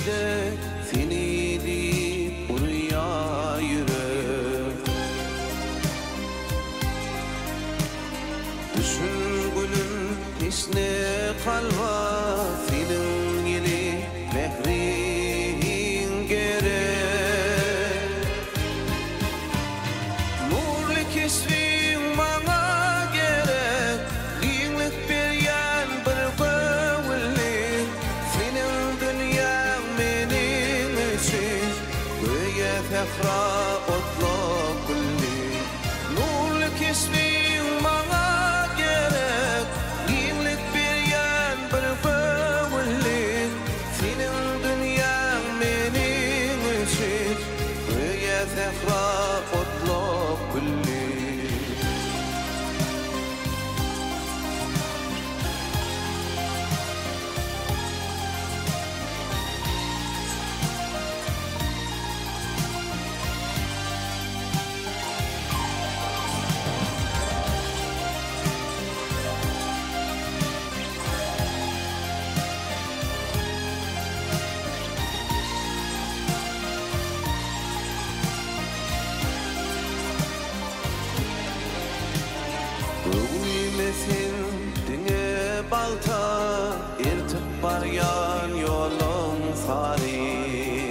içinde seni deyip buraya yürü. Düşün gülüm hisne kalma, senin yeli mehrin gerek. Nurlu kesvin bana gerek, dinlik beryan bir gavullik. Senin dünyan benim için, göğe fehra otlak güllik. Nurlu kesvin bana gerek, dinlik beryan bir gavullik. Senin dünyan benim için, göğe fehra otlak güllik. Övülmesin dine balta, irtip baryan yolun sari.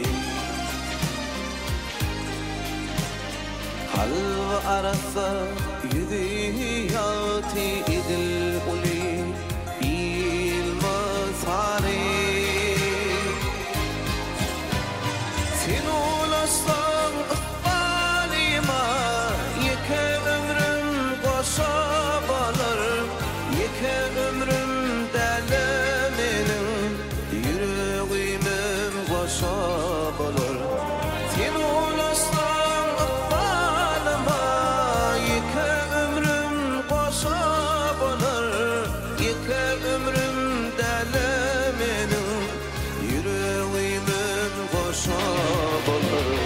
Kalb arasa yüzü yati idil uli bilma sari. Sen olassan ıkbalima, yeke ömrüm koşa balır. Yeke ömrüm dele benim, yüreğimim koşa balır. Sen olassan ıkbalıma, yeke ömrüm koşa balır. Yeke ömrüm dele benim, yüreğimim koşa balır.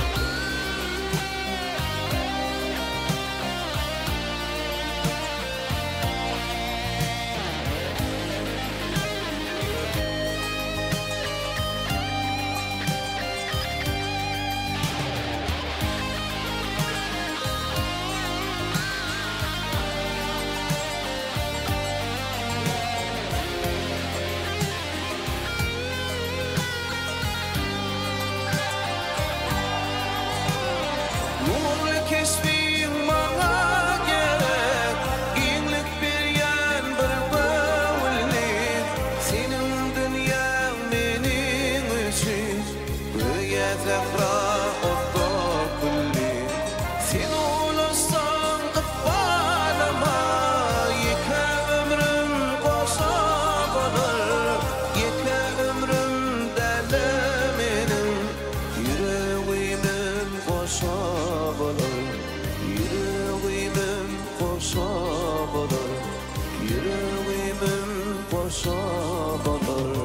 Nurlu kesbin bana gerek, dinlik beryan bir gavullik. Senin dünyan benim için, göğe zehra otlak güllik. Sen olassan ıkbalıma, yeke ömrüm koşa balır. Yeke ömrüm dele benim, yüreğimim koşa balır. Yüreğimim koşa balır. Yüreğimim koşa balır.